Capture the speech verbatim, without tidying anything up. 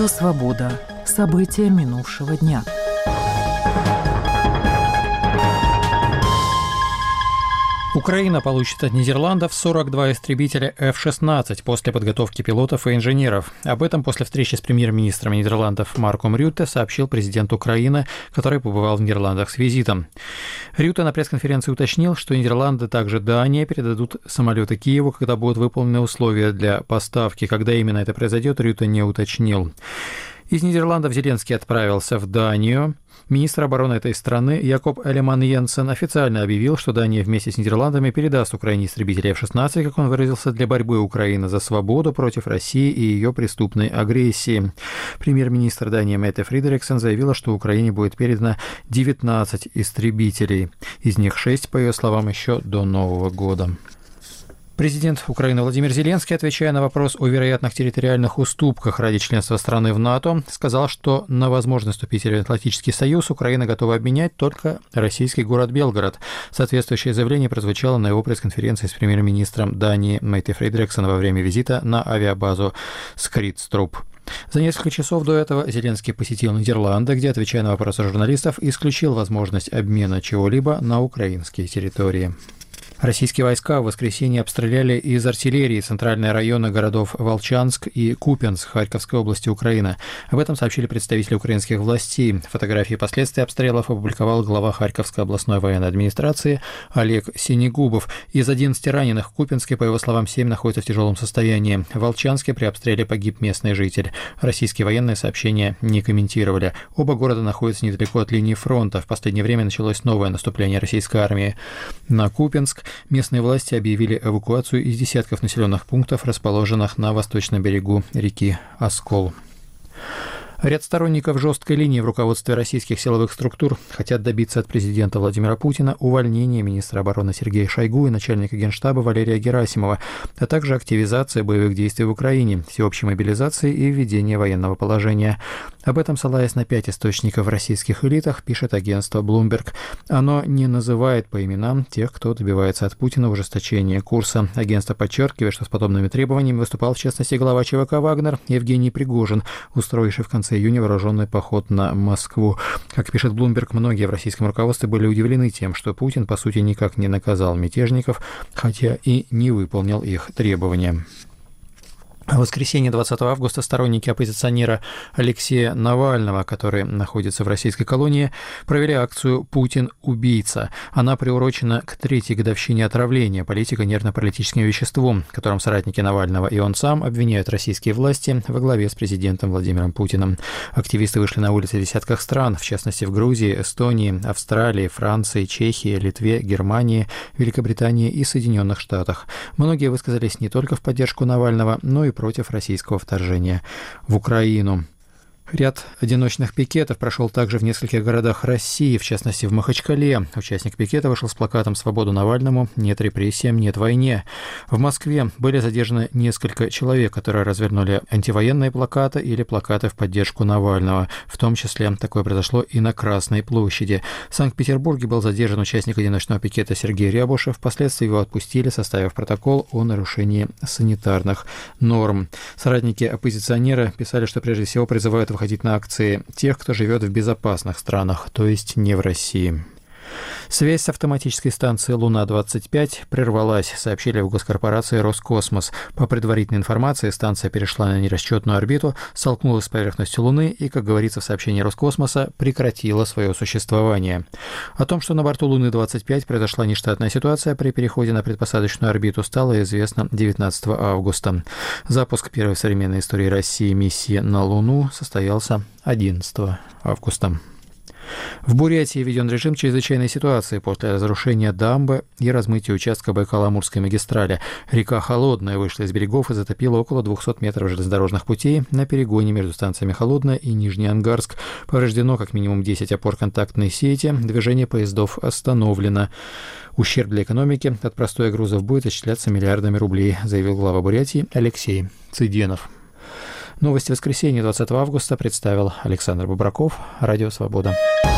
Радио «Свобода». События минувшего дня. Украина получит от Нидерландов сорок два истребителя эф шестнадцать после подготовки пилотов и инженеров. Об этом после встречи с премьер-министром Нидерландов Марком Рютте сообщил президент Украины, который побывал в Нидерландах с визитом. Рютте на пресс-конференции уточнил, что Нидерланды, также Дания, передадут самолеты Киеву, когда будут выполнены условия для поставки. Когда именно это произойдет, Рютте не уточнил. Из Нидерландов Зеленский отправился в Данию. Министр обороны этой страны Якоб Элеман-Йенсен официально объявил, что Дания вместе с Нидерландами передаст Украине истребители эф шестнадцать, как он выразился, для борьбы Украины за свободу против России и ее преступной агрессии. Премьер-министр Дании Метте Фридериксен заявила, что Украине будет передано девятнадцать истребителей. Из них шесть, по ее словам, еще до Нового года. Президент Украины Владимир Зеленский, отвечая на вопрос о вероятных территориальных уступках ради членства страны в НАТО, сказал, что на возможность вступить в Атлантический союз Украина готова обменять только российский город Белгород. Соответствующее заявление прозвучало на его пресс-конференции с премьер-министром Дании Метте Фридериксен во время визита на авиабазу Скридструп. За несколько часов до этого Зеленский посетил Нидерланды, где, отвечая на вопросы журналистов, исключил возможность обмена чего-либо на украинские территории. Российские войска в воскресенье обстреляли из артиллерии центральные районы городов Волчанск и Купянск Харьковской области Украины. Об этом сообщили представители украинских властей. Фотографии последствий обстрелов опубликовал глава Харьковской областной военной администрации Олег Синегубов. Из одиннадцати раненых в Купянске, по его словам, семь находятся в тяжелом состоянии. В Волчанске при обстреле погиб местный житель. Российские военные сообщения не комментировали. Оба города находятся недалеко от линии фронта. В последнее время началось новое наступление российской армии на Купянск. Местные власти объявили эвакуацию из десятков населенных пунктов, расположенных на восточном берегу реки Оскол. Ряд сторонников жесткой линии в руководстве российских силовых структур хотят добиться от президента Владимира Путина увольнения министра обороны Сергея Шойгу и начальника Генштаба Валерия Герасимова, а также активизации боевых действий в Украине, всеобщей мобилизации и введения военного положения. Об этом, ссылаясь на пять источников в российских элитах, пишет агентство Bloomberg. Оно не называет по именам тех, кто добивается от Путина ужесточения курса. Агентство подчеркивает, что с подобными требованиями выступал в частности глава ЧВК «Вагнер» Евгений Пригожин, устроивший в конце июня вооруженный поход на Москву. Как пишет Bloomberg, многие в российском руководстве были удивлены тем, что Путин, по сути, никак не наказал мятежников, хотя и не выполнил их требования. В воскресенье двадцатого августа сторонники оппозиционера Алексея Навального, который находится в российской колонии, провели акцию «Путин – убийца». Она приурочена к третьей годовщине отравления политика нервно-паралитическим веществом, которым соратники Навального и он сам обвиняют российские власти во главе с президентом Владимиром Путиным. Активисты вышли на улицы в десятках стран, в частности в Грузии, Эстонии, Австралии, Франции, Чехии, Литве, Германии, Великобритании и Соединенных Штатах. Многие высказались не только в поддержку Навального, но и против российского вторжения в Украину. Ряд одиночных пикетов прошел также в нескольких городах России, в частности в Махачкале. Участник пикета вышел с плакатом «Свободу Навальному! Нет репрессиям, нет войне!». В Москве были задержаны несколько человек, которые развернули антивоенные плакаты или плакаты в поддержку Навального. В том числе такое произошло и на Красной площади. В Санкт-Петербурге был задержан участник одиночного пикета Сергей Рябушев. Впоследствии его отпустили, составив протокол о нарушении санитарных норм. Соратники оппозиционера писали, что прежде всего призывают выходить на акции тех, кто живет в безопасных странах, то есть не в России. Связь с автоматической станцией «Луна-двадцать пять» прервалась, сообщили в госкорпорации «Роскосмос». По предварительной информации, станция перешла на нерасчетную орбиту, столкнулась с поверхностью Луны и, как говорится в сообщении Роскосмоса, прекратила свое существование. О том, что на борту «Луны-двадцать пять» произошла нештатная ситуация при переходе на предпосадочную орбиту, стало известно девятнадцатого августа. Запуск первой в современной истории России миссии на Луну состоялся одиннадцатого августа. В Бурятии введен режим чрезвычайной ситуации после разрушения дамбы и размытия участка Байкало-Амурской магистрали. Река Холодная вышла из берегов и затопила около двухсот метров железнодорожных путей на перегоне между станциями Холодная и Нижнеангарск. Повреждено как минимум десять опор контактной сети, движение поездов остановлено. Ущерб для экономики от простоя грузов будет исчисляться миллиардами рублей, заявил глава Бурятии Алексей Цыденов. Новости воскресенья двадцатого августа представил Александр Бобраков, Радио «Свобода».